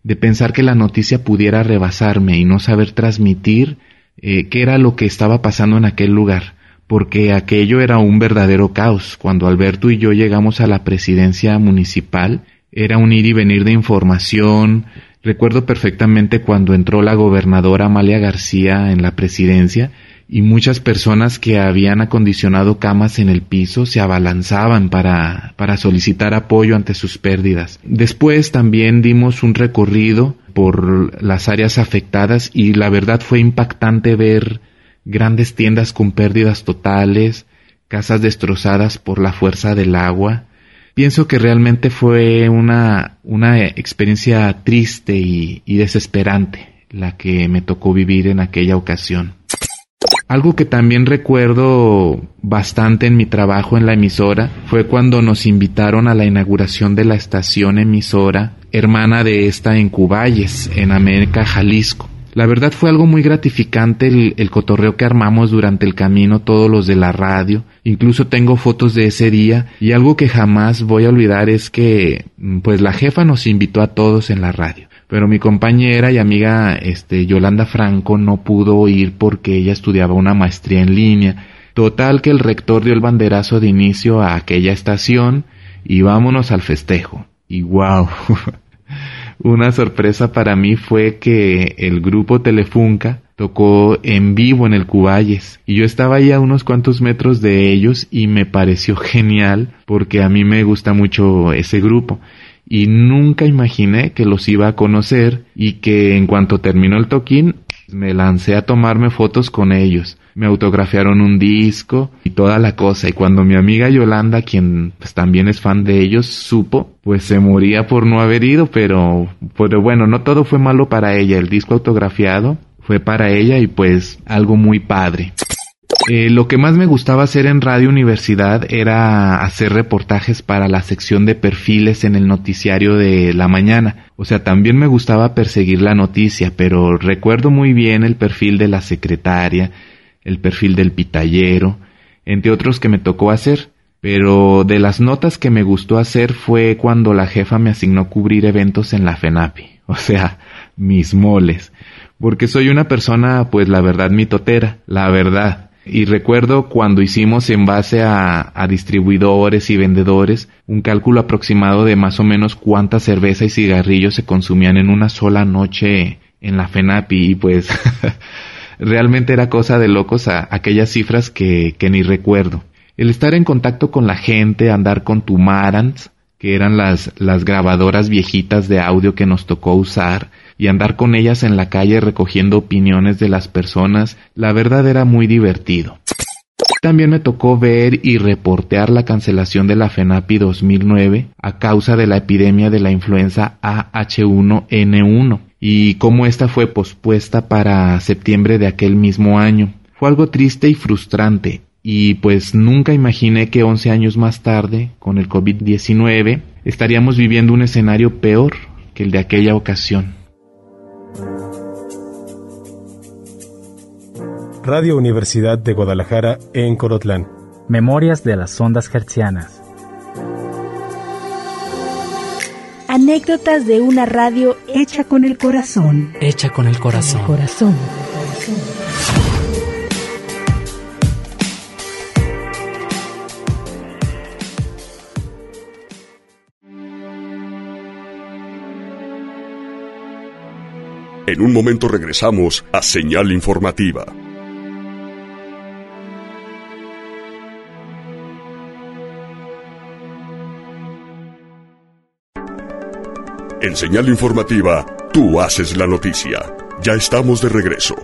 de pensar que la noticia pudiera rebasarme y no saber transmitir eh, qué era lo que estaba pasando en aquel lugar, porque aquello era un verdadero caos. Cuando Alberto y yo llegamos a la presidencia municipal, era un ir y venir de información. Recuerdo perfectamente cuando entró la gobernadora Amalia García en la presidencia y muchas personas que habían acondicionado camas en el piso se abalanzaban para, para solicitar apoyo ante sus pérdidas. Después también dimos un recorrido por las áreas afectadas y la verdad fue impactante ver grandes tiendas con pérdidas totales, casas destrozadas por la fuerza del agua. Pienso que realmente fue una, una experiencia triste y, y desesperante la que me tocó vivir en aquella ocasión. Algo que también recuerdo bastante en mi trabajo en la emisora fue cuando nos invitaron a la inauguración de la estación emisora hermana de esta en Cuballes, en América, Jalisco. La verdad fue algo muy gratificante el, el cotorreo que armamos durante el camino todos los de la radio. Incluso tengo fotos de ese día y algo que jamás voy a olvidar es que pues la jefa nos invitó a todos en la radio. Pero mi compañera y amiga este, Yolanda Franco no pudo ir porque ella estudiaba una maestría en línea. Total que el rector dio el banderazo de inicio a aquella estación y vámonos al festejo. Y wow, una sorpresa para mí fue que el grupo Telefunca tocó en vivo en el Cuballes y yo estaba ahí a unos cuantos metros de ellos y me pareció genial porque a mí me gusta mucho ese grupo. Y nunca imaginé que los iba a conocer y que en cuanto terminó el toquín me lancé a tomarme fotos con ellos. Me autografiaron un disco y toda la cosa. Y cuando mi amiga Yolanda, quien pues también es fan de ellos, supo, pues se moría por no haber ido, pero, pero bueno, no todo fue malo para ella. El disco autografiado fue para ella y pues algo muy padre. Eh, lo que más me gustaba hacer en Radio Universidad era hacer reportajes para la sección de perfiles en el noticiario de la mañana. O sea, también me gustaba perseguir la noticia, pero recuerdo muy bien el perfil de la secretaria, el perfil del pitayero, entre otros que me tocó hacer. Pero de las notas que me gustó hacer fue cuando la jefa me asignó cubrir eventos en la FENAPI. O sea, mis moles. Porque soy una persona, pues la verdad, mitotera, la verdad. Y recuerdo cuando hicimos en base a, a distribuidores y vendedores un cálculo aproximado de más o menos cuánta cerveza y cigarrillos se consumían en una sola noche en la FENAPI y pues realmente era cosa de locos a, aquellas cifras que, que ni recuerdo. El estar en contacto con la gente, andar con Tumarans, que eran las, las grabadoras viejitas de audio que nos tocó usar, y andar con ellas en la calle recogiendo opiniones de las personas, la verdad era muy divertido. También me tocó ver y reportear la cancelación de la FENAPI dos mil nueve a causa de la epidemia de la influenza A H uno N uno y cómo esta fue pospuesta para septiembre de aquel mismo año. Fue algo triste y frustrante y pues nunca imaginé que once años más tarde, con el COVID diecinueve, estaríamos viviendo un escenario peor que el de aquella ocasión. Radio Universidad de Guadalajara en Colotlán. Memorias de las ondas hertzianas. Anécdotas de una radio hecha con el corazón. Hecha con el corazón. El corazón. En un momento regresamos a Señal Informativa. En Señal Informativa, tú haces la noticia. Ya estamos de regreso.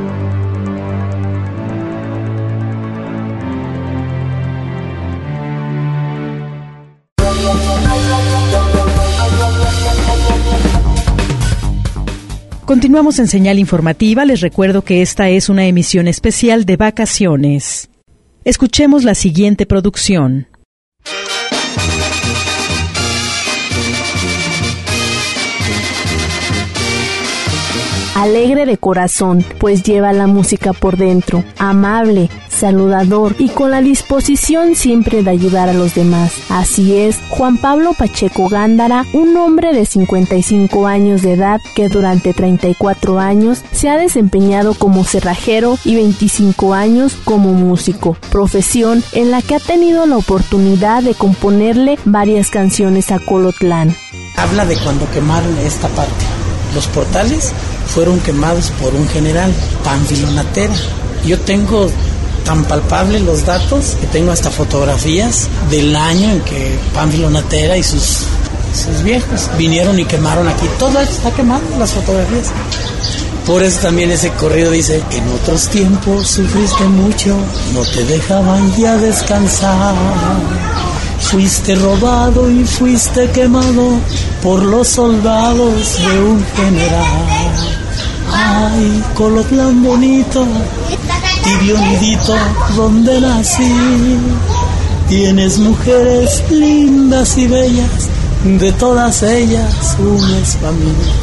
Continuamos en Señal Informativa. Les recuerdo que esta es una emisión especial de vacaciones. Escuchemos la siguiente producción. alegre de corazón, pues lleva la música por dentro, amable, saludador y con la disposición siempre de ayudar a los demás. Así es, Juan Pablo Pacheco Gándara, un hombre de cincuenta y cinco años de edad que durante treinta y cuatro años se ha desempeñado como cerrajero y veinticinco años como músico, profesión en la que ha tenido la oportunidad de componerle varias canciones a Colotlán. Habla de cuando quemaron esta parte. Los portales fueron quemados por un general, Pánfilo Natera. Yo tengo tan palpable los datos que tengo hasta fotografías del año en que Pánfilo Natera y sus, sus viejos vinieron y quemaron aquí. Todo está quemado, las fotografías. Por eso también ese corrido dice: en otros tiempos sufriste mucho, no te dejaban ya descansar. Fuiste robado y fuiste quemado por los soldados de un general. Ay, Colotlán bonito, tibio nidito donde nací. Tienes mujeres lindas y bellas, de todas ellas unes familia.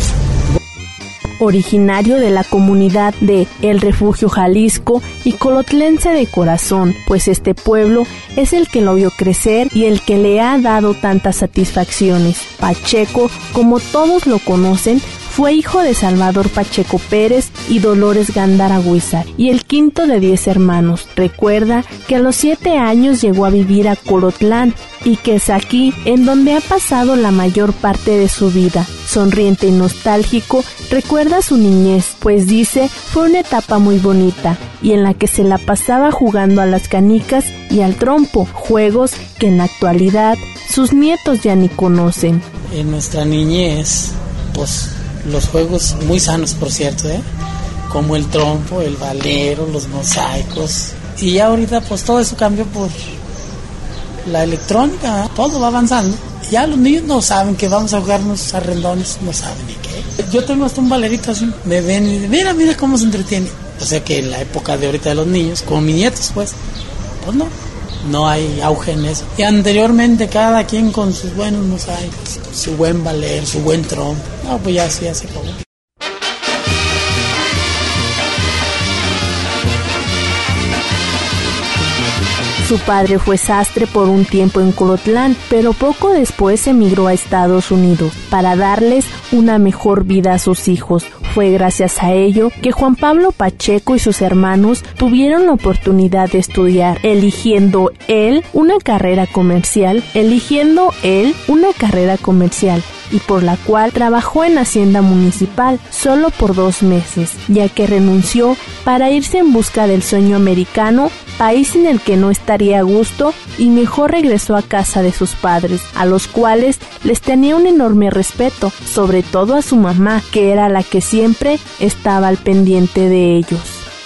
Originario de la comunidad de El Refugio Jalisco y colotlense de corazón, pues este pueblo es el que lo vio crecer y el que le ha dado tantas satisfacciones. Pacheco, como todos lo conocen, fue hijo de Salvador Pacheco Pérez y Dolores Gándara Huizar, y el quinto de diez hermanos. Recuerda que a los siete años llegó a vivir a Colotlán y que es aquí en donde ha pasado la mayor parte de su vida. Sonriente y nostálgico, recuerda su niñez, pues dice fue una etapa muy bonita y en la que se la pasaba jugando a las canicas y al trompo, juegos que en la actualidad sus nietos ya ni conocen. En nuestra niñez, pues los juegos muy sanos, por cierto, ¿eh? Como el trompo, el valero, los mosaicos. Y ya ahorita pues todo eso cambió por la electrónica, ¿eh? Todo va avanzando. Ya los niños no saben que vamos a jugar unos arrendones, no saben ni qué. Yo tengo hasta un valerito así, me ven y dicen, mira, mira cómo se entretiene. O sea que en la época de ahorita de los niños, como mis nietos pues, pues no, no hay auge en eso. Y anteriormente cada quien con sus buenos mosaicos, su buen valer, su buen trompo. No, pues ya sí, ya se acabó. Su padre fue sastre por un tiempo en Colotlán, pero poco después emigró a Estados Unidos para darles una mejor vida a sus hijos. Fue gracias a ello que Juan Pablo Pacheco y sus hermanos tuvieron la oportunidad de estudiar, eligiendo él una carrera comercial, eligiendo él una carrera comercial. y por la cual trabajó en Hacienda Municipal solo por dos meses, ya que renunció para irse en busca del sueño americano, país en el que no estaría a gusto, y mejor regresó a casa de sus padres, a los cuales les tenía un enorme respeto, sobre todo a su mamá, que era la que siempre estaba al pendiente de ellos.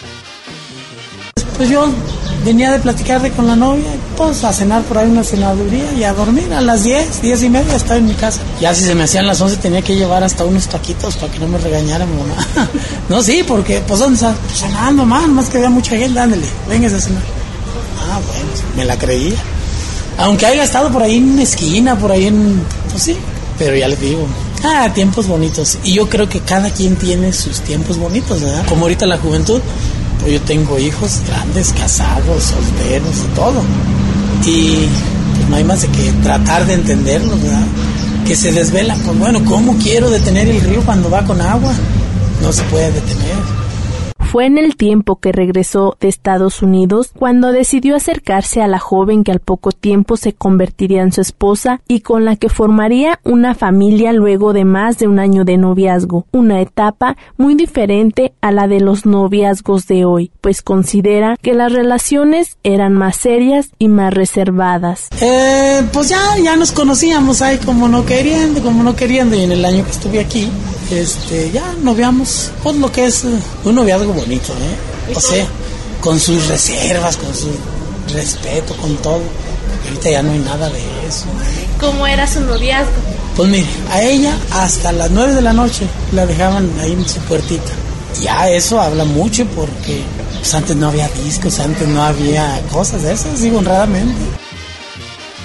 Pues yo venía de platicar con la novia, pues a cenar por ahí una cenaduría y a dormir a las diez, diez y media estaba en mi casa. Ya si se me hacían las once tenía que llevar hasta unos taquitos para que no me regañara mi mamá. No, sí, porque pues ¿dónde está? Pues cenando, man, más que había mucha gente, ándale, véngase a cenar. Ah, bueno, me la creía. Aunque haya estado por ahí en una esquina, por ahí en... pues sí, pero ya les digo, ah, tiempos bonitos. Y yo creo que cada quien tiene sus tiempos bonitos, ¿verdad? Como ahorita la juventud, pues yo tengo hijos grandes, casados, solteros y todo. Y pues no hay más de que tratar de entenderlos, ¿verdad? Que se desvelan, pues bueno, ¿cómo quiero detener el río cuando va con agua? No se puede detener. Fue en el tiempo que regresó de Estados Unidos cuando decidió acercarse a la joven que al poco tiempo se convertiría en su esposa y con la que formaría una familia luego de más de un año de noviazgo, una etapa muy diferente a la de los noviazgos de hoy, pues considera que las relaciones eran más serias y más reservadas. Eh, pues ya, ya nos conocíamos ahí como no queriendo, como no queriendo, y en el año que estuve aquí, este, ya noviamos, pues lo que es un noviazgo bonito, ¿eh? O sea, con sus reservas, con su respeto, con todo. Ahorita ya no hay nada de eso. ¿Cómo era su noviazgo? Pues mire, a ella hasta las nueve de la noche la dejaban ahí en su puertita. Ya eso habla mucho porque pues, antes no había discos, antes no había cosas de esas, digo honradamente.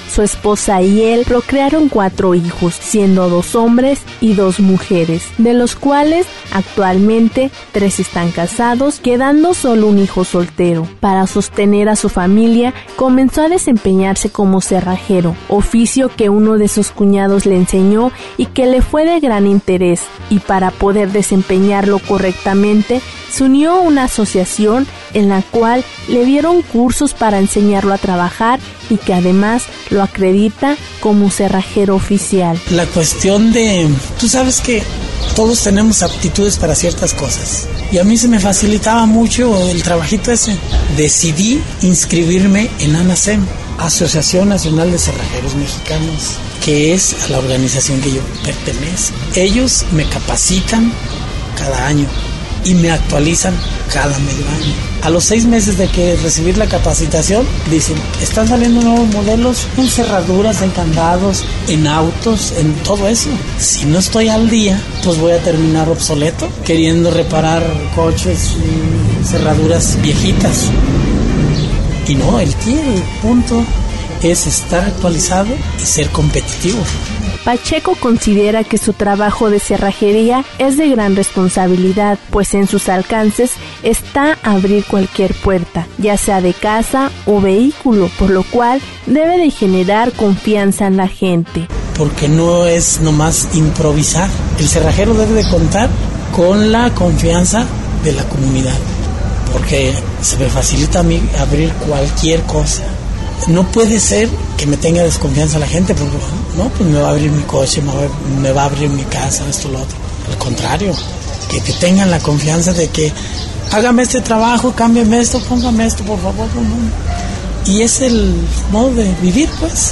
Su esposa y él procrearon cuatro hijos, siendo dos hombres y dos mujeres, de los cuales actualmente tres están casados, quedando solo un hijo soltero. Para sostener a su familia, comenzó a desempeñarse como cerrajero, oficio que uno de sus cuñados le enseñó y que le fue de gran interés, y para poder desempeñarlo correctamente, se unió a una asociación en la cual le dieron cursos para enseñarlo a trabajar y que además lo acredita como cerrajero oficial. La cuestión de, tú sabes que todos tenemos aptitudes para ciertas cosas y a mí se me facilitaba mucho el trabajito ese. Decidí inscribirme en ANACEM, Asociación Nacional de Cerrajeros Mexicanos, que es a la organización que yo pertenezco. Ellos me capacitan cada año y me actualizan cada medio año. A los seis meses de que recibir la capacitación, dicen, están saliendo nuevos modelos en cerraduras, en candados, en autos, en todo eso. Si no estoy al día, pues voy a terminar obsoleto, queriendo reparar coches y cerraduras viejitas. Y no, el, el punto es estar actualizado y ser competitivo. Pacheco considera que su trabajo de cerrajería es de gran responsabilidad, pues en sus alcances está abrir cualquier puerta, ya sea de casa o vehículo, por lo cual debe de generar confianza en la gente. Porque no es nomás improvisar, el cerrajero debe de contar con la confianza de la comunidad, porque se me facilita a mí abrir cualquier cosa. No puede ser que me tenga desconfianza la gente, porque no, pues me va a abrir mi coche, me va a, me va a abrir mi casa, esto, lo otro. Al contrario, que te tengan la confianza de que hágame este trabajo, cámbiame esto, póngame esto, por favor. No. Y es el modo de vivir, pues.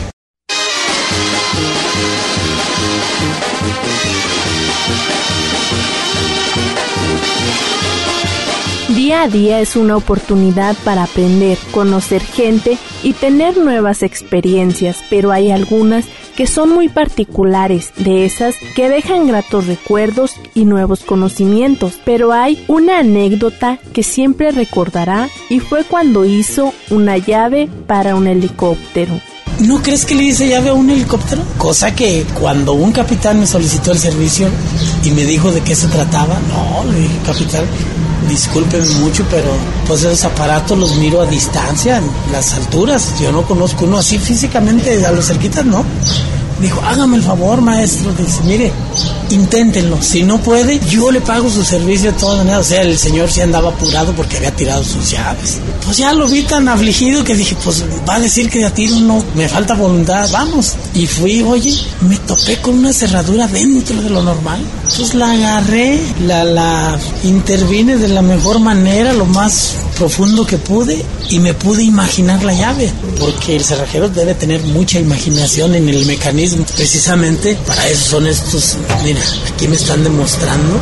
Día a día es una oportunidad para aprender, conocer gente y tener nuevas experiencias, pero hay algunas que son muy particulares, de esas que dejan gratos recuerdos y nuevos conocimientos. Pero hay una anécdota que siempre recordará y fue cuando hizo una llave para un helicóptero. ¿No crees que le hice llave a un helicóptero? Cosa que cuando un capitán me solicitó el servicio y me dijo de qué se trataba, no, le dije, capitán, discúlpeme mucho, pero pues esos aparatos los miro a distancia, en las alturas. Yo no conozco uno así físicamente, a los cerquitas, ¿no? Dijo, hágame el favor, maestro. Dice, mire, inténtenlo. Si no puede, yo le pago su servicio de todas maneras. O sea, el señor sí andaba apurado porque había tirado sus llaves. Pues ya lo vi tan afligido que dije, pues va a decir que a tiro no, me falta voluntad, vamos. Y fui, oye, me topé con una cerradura dentro de lo normal. Entonces la agarré, la, la intervine de la mejor manera, lo más profundo que pude, y me pude imaginar la llave, porque el cerrajero debe tener mucha imaginación en el mecanismo. Precisamente para eso son estos, mira, aquí me están demostrando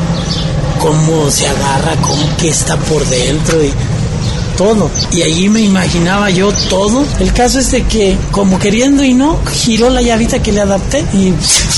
cómo se agarra, cómo que está por dentro y todo. Y allí me imaginaba yo todo. El caso es de que, como queriendo y no, giró la llavita que le adapté y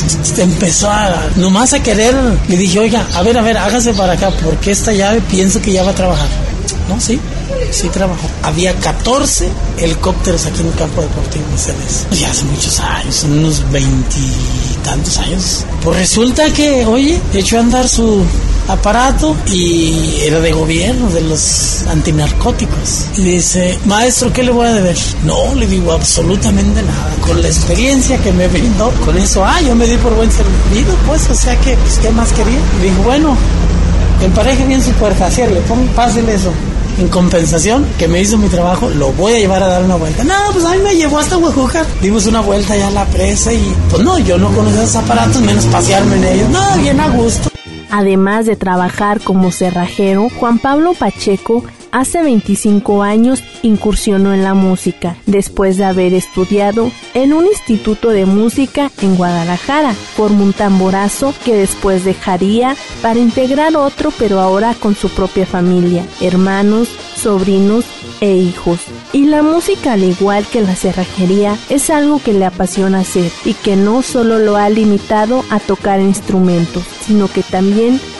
empezó a, nomás a querer. Le dije, oiga, a ver, a ver, hágase para acá, porque esta llave pienso que ya va a trabajar. No, sí, sí trabajó. Había catorce helicópteros aquí en el campo deportivo Mercedes. Ya hace muchos años, son unos veintitantos años. Pues resulta que, oye, echó a andar su aparato y era de gobierno, de los antinarcóticos. Y dice, maestro, ¿qué le voy a deber? No, le digo, absolutamente nada. Con la experiencia que me brindó, con eso, ah, yo me di por buen servido, pues, o sea que, pues, ¿qué más quería? Le dijo, bueno, empareje bien su puerta, cierre, pásele eso. En compensación, que me hizo mi trabajo, lo voy a llevar a dar una vuelta. No, pues a mí me llevó hasta Oaxaca. Dimos una vuelta ya a la presa y, pues no, yo no conocía esos aparatos, menos pasearme en ellos. No, bien a gusto. Además de trabajar como cerrajero, Juan Pablo Pacheco hace veinticinco años incursionó en la música, después de haber estudiado en un instituto de música en Guadalajara. Formó un tamborazo que después dejaría para integrar otro, pero ahora con su propia familia, hermanos, sobrinos e hijos. Y la música, al igual que la cerrajería, es algo que le apasiona hacer y que no solo lo ha limitado a tocar instrumentos, sino que también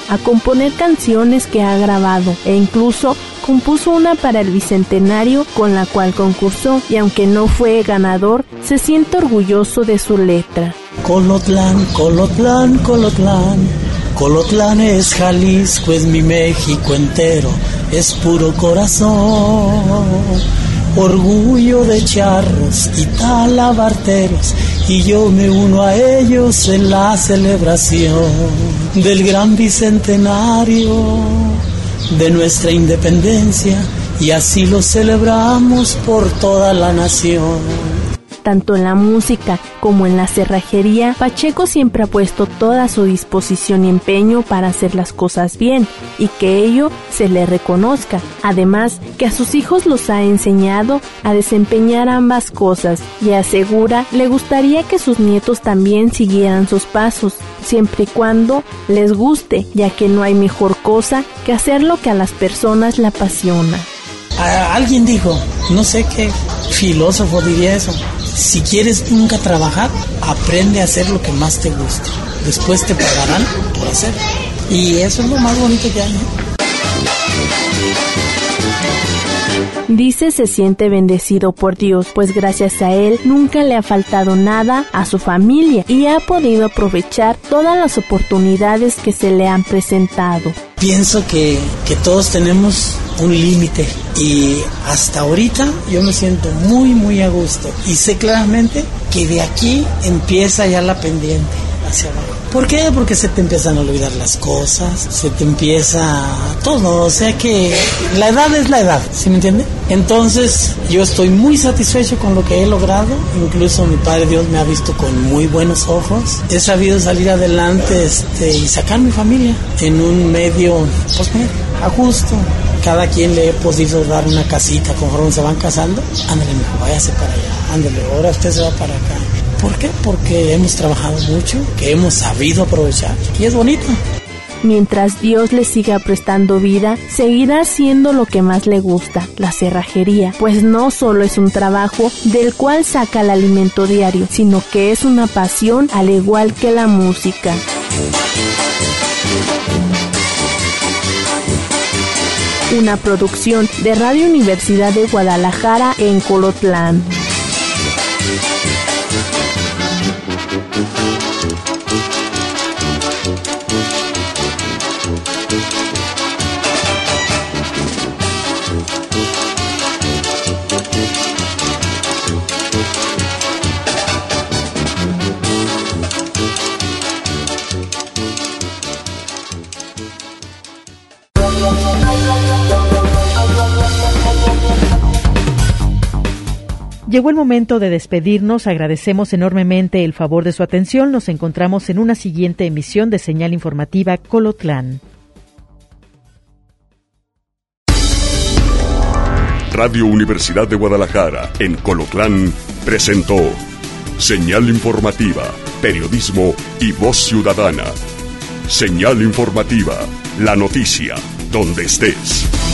a componer canciones que ha grabado e incluso compuso una para el Bicentenario con la cual concursó y aunque no fue ganador, se siente orgulloso de su letra. Colotlán, Colotlán, Colotlán, Colotlán es Jalisco, es mi México entero, es puro corazón, orgullo de charros y talabarteros, y yo me uno a ellos en la celebración del gran Bicentenario de nuestra independencia, y así lo celebramos por toda la nación. Tanto en la música como en la cerrajería, Pacheco siempre ha puesto toda su disposición y empeño para hacer las cosas bien y que ello se le reconozca. Además, que a sus hijos los ha enseñado a desempeñar ambas cosas y asegura le gustaría que sus nietos también siguieran sus pasos, siempre y cuando les guste, ya que no hay mejor cosa que hacer lo que a las personas le apasiona. A alguien dijo, no sé qué filósofo diría eso: si quieres nunca trabajar, aprende a hacer lo que más te guste. Después te pagarán por hacerlo. Y eso es lo más bonito que hay, ¿no? Dice se siente bendecido por Dios, pues gracias a él nunca le ha faltado nada a su familia y ha podido aprovechar todas las oportunidades que se le han presentado. Pienso que, que todos tenemos un límite y hasta ahorita yo me siento muy muy a gusto y sé claramente que de aquí empieza ya la pendiente hacia abajo. ¿Por qué? Porque se te empiezan a olvidar las cosas, se te empieza todo, o sea que la edad es la edad, ¿sí me entiende? Entonces yo estoy muy satisfecho con lo que he logrado, incluso mi Padre Dios me ha visto con muy buenos ojos, he sabido salir adelante este, y sacar mi familia en un medio, pues mira, a gusto. Cada quien le he podido dar una casita conforme se van casando. Ándale, mijo, váyase para allá, ándale, ahora usted se va para acá. ¿Por qué? Porque hemos trabajado mucho, que hemos sabido aprovechar y es bonito. Mientras Dios le siga prestando vida, seguirá haciendo lo que más le gusta, la cerrajería, pues no solo es un trabajo del cual saca el alimento diario, sino que es una pasión al igual que la música. Una producción de Radio Universidad de Guadalajara en Colotlán. Llegó el momento de despedirnos. Agradecemos enormemente el favor de su atención. Nos encontramos en una siguiente emisión de Señal Informativa Colotlán. Radio Universidad de Guadalajara en Colotlán presentó Señal Informativa, Periodismo y Voz Ciudadana. Señal Informativa, la noticia, donde estés.